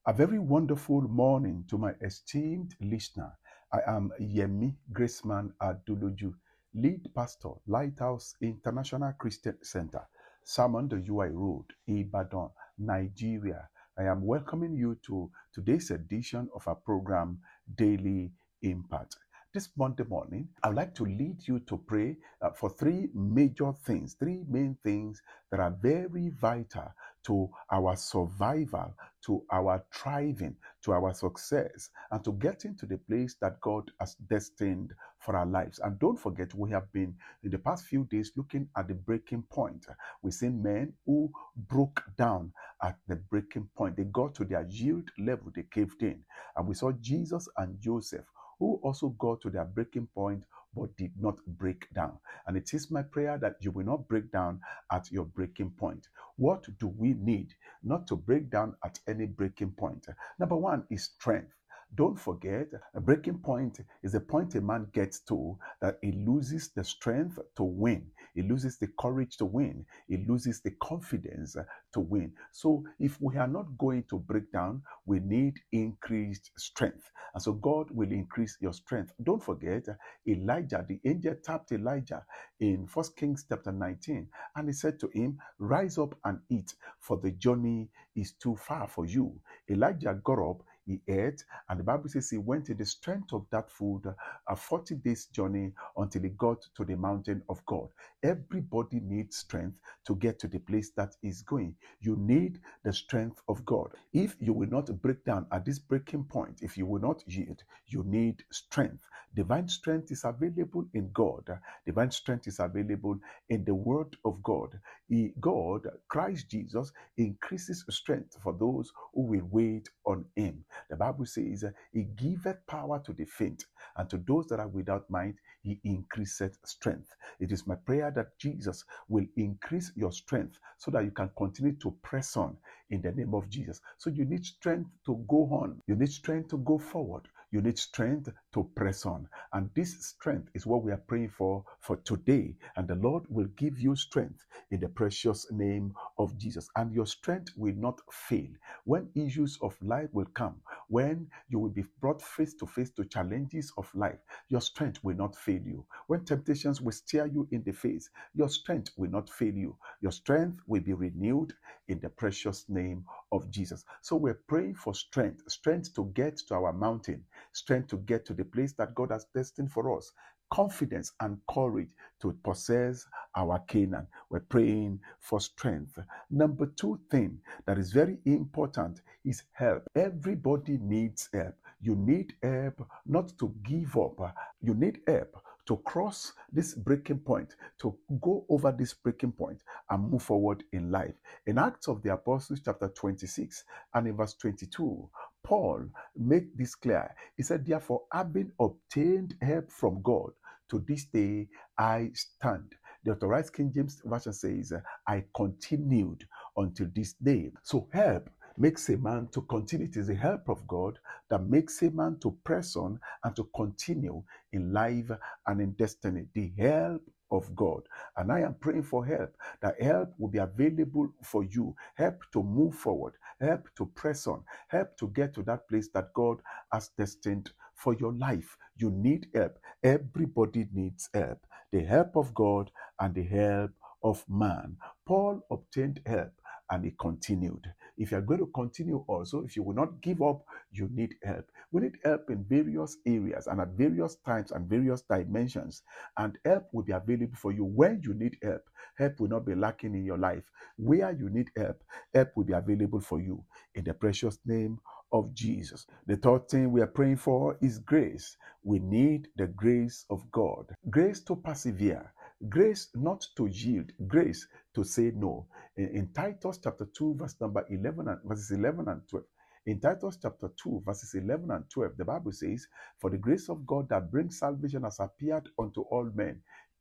A very wonderful morning to my esteemed listener. I am Yemi Graceman Aduluju, lead pastor, Lighthouse International Christian Center, Salmon the UI Road, Ibadan, Nigeria. I am welcoming you to today's edition of our program, Daily Impact. This Monday morning, I would like to lead you to pray for three major things, three main things that are very vital to our survival, to our thriving, to our success, and to getting to the place that God has destined for our lives. And don't forget, we have been in the past few days looking at the breaking point. We've seen men who broke down at the breaking point. They got to their yield level, they caved in. And we saw Jesus and Joseph, who also got to their breaking point but did not break down. And it is my prayer that you will not break down at your breaking point. What do we need not to break down at any breaking point? Number one is strength. Don't forget, a breaking point is a point a man gets to that he loses the strength to win. He loses the courage to win. He loses the confidence to win. So if we are not going to break down, we need increased strength. And so God will increase your strength. Don't forget, Elijah, the angel tapped Elijah in 1 Kings chapter 19, and he said to him, "Rise up and eat, for the journey is too far for you." Elijah got up, he ate, and the Bible says he went in the strength of that food a 40 days journey until he got to the mountain of God. Everybody needs strength to get to the place that is going. You need the strength of God. If you will not break down at this breaking point, if you will not yield, you need strength. Divine strength is available in God. Divine strength is available in the Word of God. God, Christ Jesus, increases strength for those who will wait on him. The Bible says, he giveth power to the faint, and to those that are without might, he increaseth strength. It is my prayer that Jesus will increase your strength so that you can continue to press on in the name of Jesus. So you need strength to go on. You need strength to go forward. You need strength to press on. And this strength is what we are praying for today. And the Lord will give you strength in the precious name of Jesus. And your strength will not fail. When issues of life will come, when you will be brought face to challenges of life, your strength will not fail you. When temptations will stare you in the face, your strength will not fail you. Your strength will be renewed in the precious name of Jesus. So we're praying for strength, strength to get to our mountain, strength to get to the place that God has destined for us, confidence and courage to possess our Canaan. We're praying for strength. Number two thing that is very important is help. Everybody needs help. You need help not to give up. You need help to cross this breaking point, to go over this breaking point and move forward in life. In Acts of the Apostles chapter 26 and in verse 22, Paul made this clear. He said, "Therefore, having obtained help from God, to this day I stand." The Authorized King James Version says, "I continued until this day." So help makes a man to continue. It is the help of God that makes a man to press on and to continue in life and in destiny. The help of God. And I am praying for help, that help will be available for you. Help to move forward, help to press on, help to get to that place that God has destined for your life. You need help. Everybody needs help. The help of God and the help of man. Paul obtained help and he continued. If you are going to continue also, if you will not give up, you need help. We need help in various areas and at various times and various dimensions. And help will be available for you when you need help. Help will not be lacking in your life. Where you need help, help will be available for you in the precious name of Jesus. The third thing we are praying for is grace. We need the grace of God. Grace to persevere. Grace not to yield. Grace to say no. In Titus chapter 2, verses 11 and 12. In Titus chapter 2, verses 11 and 12, the Bible says, "For the grace of God that brings salvation has appeared unto all men,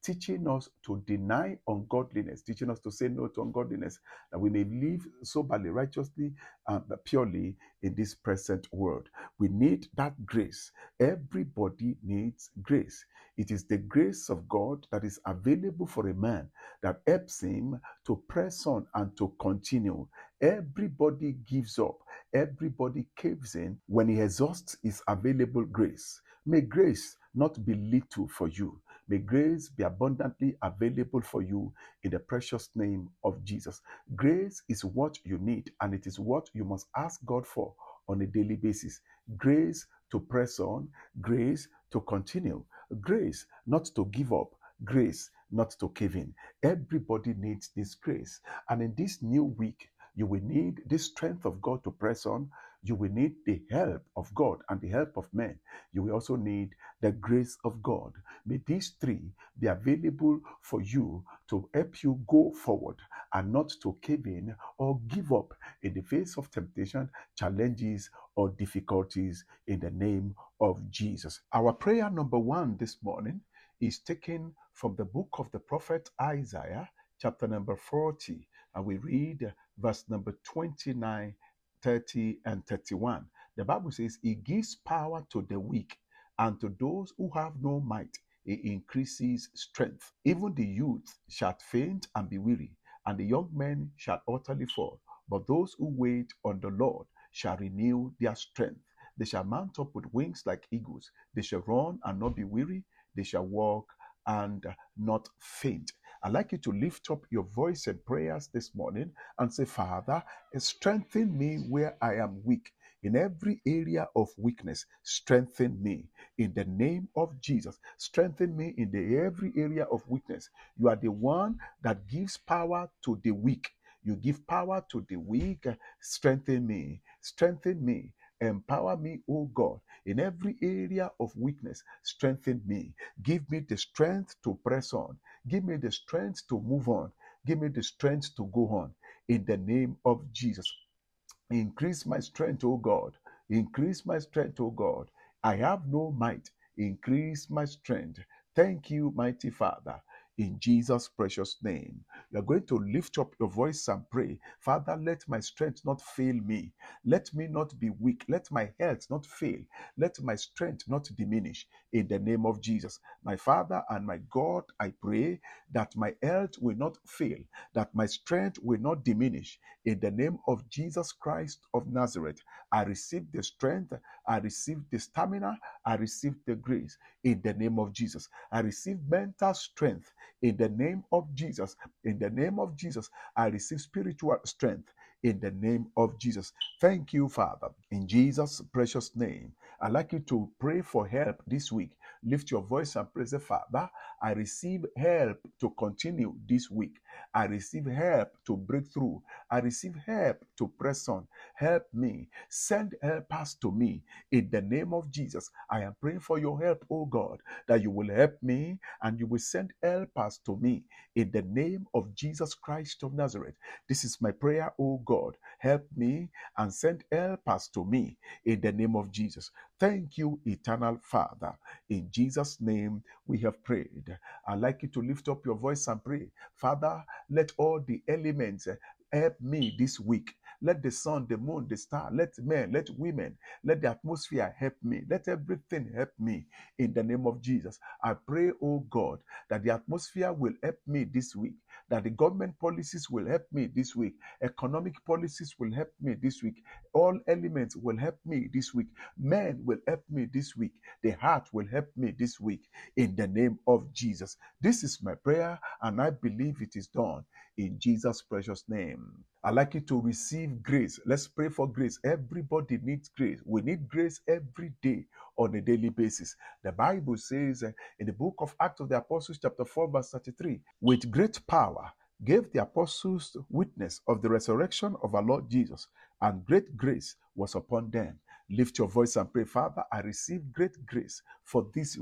teaching us to deny ungodliness, teaching us to say no to ungodliness, that we may live soberly, righteously, and purely in this present world. We need that grace. Everybody needs grace. It is the grace of God that is available for a man that helps him to press on and to continue. Everybody gives up. Everybody caves in when he exhausts his available grace. May grace not be little for you. May grace be abundantly available for you in the precious name of Jesus. Grace is what you need, and it is what you must ask God for on a daily basis. Grace to press on, grace to continue, grace not to give up, grace not to cave in. Everybody needs this grace. And in this new week, you will need the strength of God to press on. You will need the help of God and the help of men. You will also need the grace of God. May these three be available for you to help you go forward and not to cave in or give up in the face of temptation, challenges, or difficulties in the name of Jesus. Our prayer number 1 this morning is taken from the book of the prophet Isaiah, chapter number 40, and we read verse number 29, 30, and 31. The Bible says, He gives power to the weak, and to those who have no might, He increases strength. Even the youth shall faint and be weary, and the young men shall utterly fall. But those who wait on the Lord shall renew their strength. They shall mount up with wings like eagles. They shall run and not be weary. They shall walk and not faint. I'd like you to lift up your voice and prayers this morning and say, Father, strengthen me where I am weak. In every area of weakness, strengthen me in the name of Jesus. Strengthen me in every area of weakness. You are the one that gives power to the weak. You give power to the weak. Strengthen me. Strengthen me. Empower me, O God, in every area of weakness. Strengthen me. Give me the strength to press on. Give me the strength to move on. Give me the strength to go on. In the name of Jesus. Increase my strength, O God. Increase my strength, O God. I have no might. Increase my strength. Thank you, mighty Father. In Jesus' precious name, you are going to lift up your voice and pray. Father, let my strength not fail me. Let me not be weak. Let my health not fail. Let my strength not diminish. In the name of Jesus, my Father and my God, I pray that my health will not fail, that my strength will not diminish. In the name of Jesus Christ of Nazareth, I receive the strength, I receive the stamina, I receive the grace. In the name of Jesus, I receive mental strength. In the name of Jesus, in the name of Jesus, I receive spiritual strength. In the name of Jesus. Thank you, Father. In Jesus' precious name, I'd like you to pray for help this week. Lift your voice and pray, say, Father, I receive help to continue this week. I receive help to break through. I receive help to press on. Help me. Send helpers to me. In the name of Jesus, I am praying for your help, oh God, that you will help me and you will send helpers to me. In the name of Jesus Christ of Nazareth. This is my prayer, oh God. Help me and send helpers to me. In the name of Jesus. Thank you, eternal Father. In Jesus' name we have prayed. I'd like you to lift up your voice and pray. Father, let all the elements help me this week. Let the sun, the moon, the star, let men, let women, let the atmosphere help me. Let everything help me in the name of Jesus. I pray, oh God, that the atmosphere will help me this week, that the government policies will help me this week, economic policies will help me this week, all elements will help me this week, men will help me this week, the heart will help me this week in the name of Jesus. This is my prayer and I believe it is done in Jesus' precious name. I'd like you to receive grace. Let's pray for grace. Everybody needs grace. We need grace every day on a daily basis. The Bible says in the book of Acts of the Apostles, chapter 4, verse 33, with great power gave the apostles witness of the resurrection of our Lord Jesus, and great grace was upon them. Lift your voice and pray, Father, I receive great grace for this week.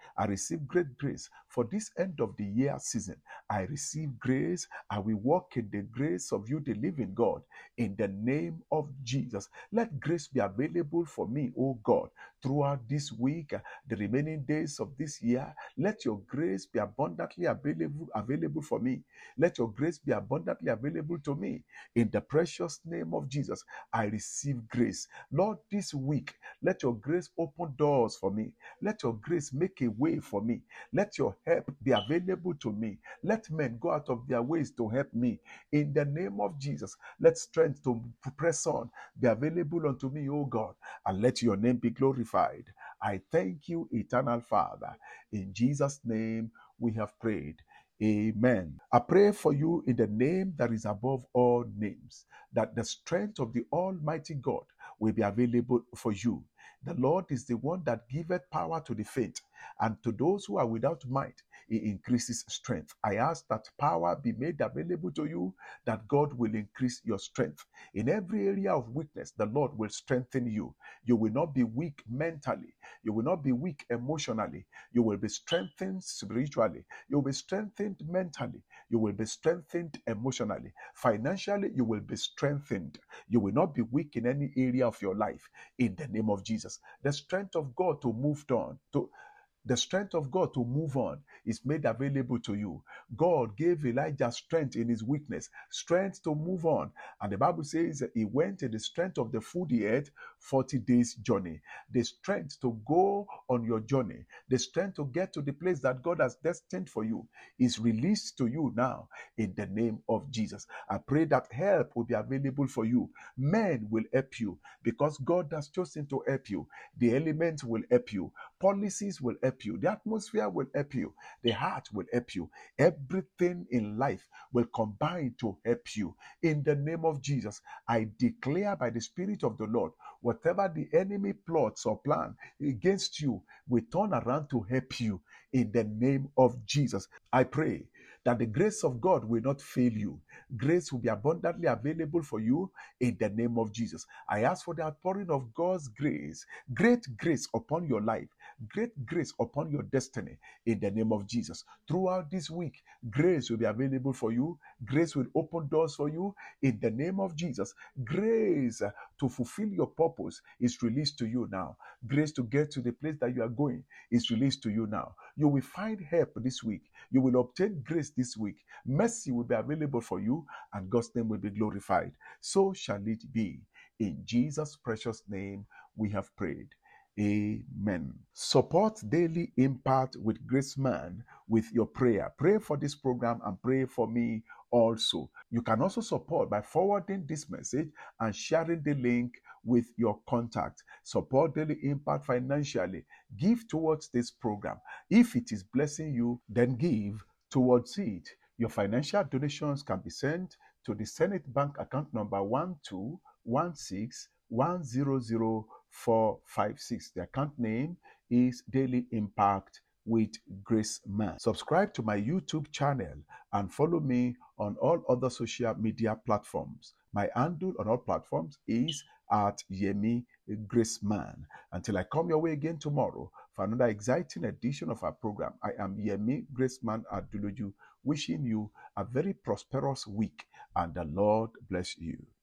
I receive great grace for this end of the year season. I receive grace. I will walk in the grace of you, the living God, in the name of Jesus. Let grace be available for me, oh God, throughout this week, the remaining days of this year. Let your grace be abundantly available for me. Let your grace be abundantly available to me. In the precious name of Jesus, I receive grace. Lord, this week, let your grace open doors for me. Let your grace make a way for me. Let your help be available to me. Let men go out of their ways to help me. In the name of Jesus, let strength to press on be available unto me, O God, and let your name be glorified. I thank you, eternal Father. In Jesus' name we have prayed. Amen. I pray for you in the name that is above all names, that the strength of the Almighty God will be available for you. The Lord is the one that giveth power to the faint, and to those who are without might, he increases strength. I ask that power be made available to you, that God will increase your strength. In every area of weakness, the Lord will strengthen you. You will not be weak mentally. You will not be weak emotionally. You will be strengthened spiritually. You will be strengthened mentally. You will be strengthened emotionally. Financially, you will be strengthened. You will not be weak in any area of your life. In the name of Jesus, the strength of God to move on, the strength of God to move on is made available to you. God gave Elijah strength in his weakness, strength to move on. And the Bible says that he went in the strength of the food he ate, 40 days journey. The strength to go on your journey, the strength to get to the place that God has destined for you is released to you now in the name of Jesus. I pray that help will be available for you. Men will help you because God has chosen to help you. The elements will help you. Policies will help you. The atmosphere will help you. The heart will help you. Everything in life will combine to help you. In the name of Jesus, I declare by the Spirit of the Lord, whatever the enemy plots or plan against you will turn around to help you. In the name of Jesus, I pray that the grace of God will not fail you. Grace will be abundantly available for you in the name of Jesus. I ask for the outpouring of God's grace, great grace upon your life, great grace upon your destiny in the name of Jesus. Throughout this week, grace will be available for you. Grace will open doors for you in the name of Jesus. Grace to fulfill your purpose is released to you now. Grace to get to the place that you are going is released to you now. You will find help this week. You will obtain grace this week. Mercy will be available for you, and God's name will be glorified. So shall it be. In Jesus' precious name, we have prayed. Amen. Support Daily Impact with Grace Man with your prayer. Pray for this program and pray for me also. You can also support by forwarding this message and sharing the link with your contact. Support Daily Impact financially. Give towards this program. If it is blessing you, then give towards it. Your financial donations can be sent to the Senate Bank account number 12161000456. The account name is Daily Impact with Grace Man. Subscribe to my YouTube channel and follow me on all other social media platforms. My handle on all platforms is at Yemi Grace Man. Until I come your way again tomorrow for another exciting edition of our program, I am Yemi Grace Man Aduluju, wishing you a very prosperous week, and the Lord bless you.